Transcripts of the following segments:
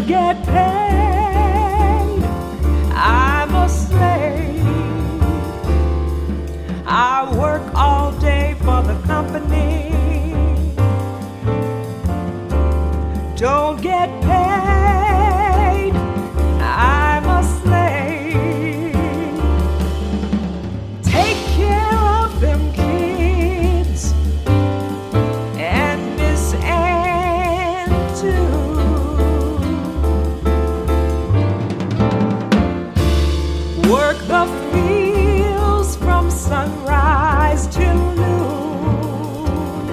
get paid. I'm a slave. I work all day for the company. Don't get paid. I'm a slave. Take care of them kids and Miss Ann too. Work the fields from sunrise till noon.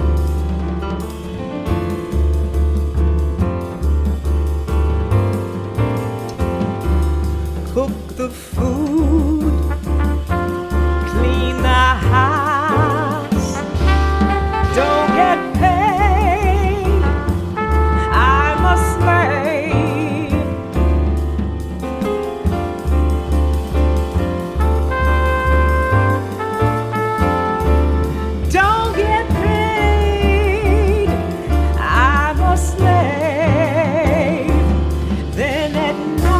Cook the food, clean the house. Don't get paid. I'm a slave. Don't get paid. I'm a slave. Then at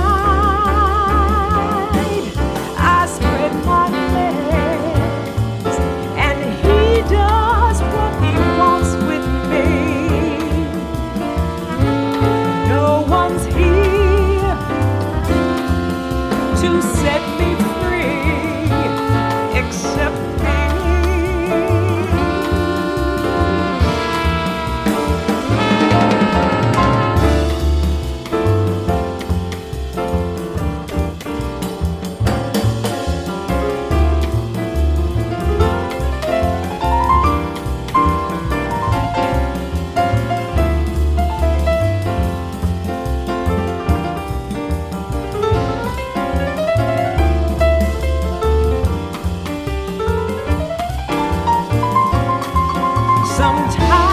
night I spread my legs and he does what he wants with me. No one's here to set me free except me. Sometimes